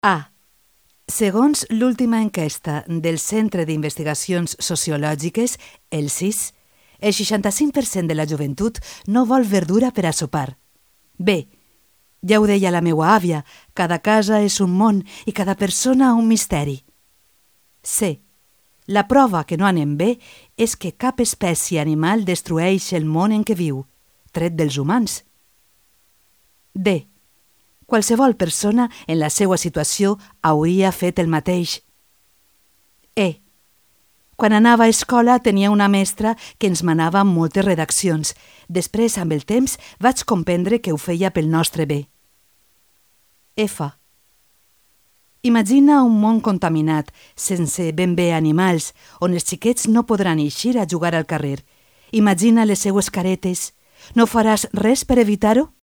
A. Segons l'última enquesta del Centre d'Investigacions Sociològiques, el CIS, el 65% de la joventut no vol verdura per a sopar. B. Ja ho deia la meua àvia, cada casa és un món i cada persona un misteri. C. La prova que no anem bé és que cap espècie animal destrueix el món en què viu, tret dels humans. D. Qualsevol persona en la seva situació hauria fet el mateix. E. Quan anava a escola tenia una mestra que ens manava moltes redaccions. Després, amb el temps, vaig comprendre que ho feia pel nostre bé. F. Imagina un món contaminat, sense ben bé animals, on els xiquets no podran eixir a jugar al carrer. Imagina les seues caretes. No faràs res per evitar-ho?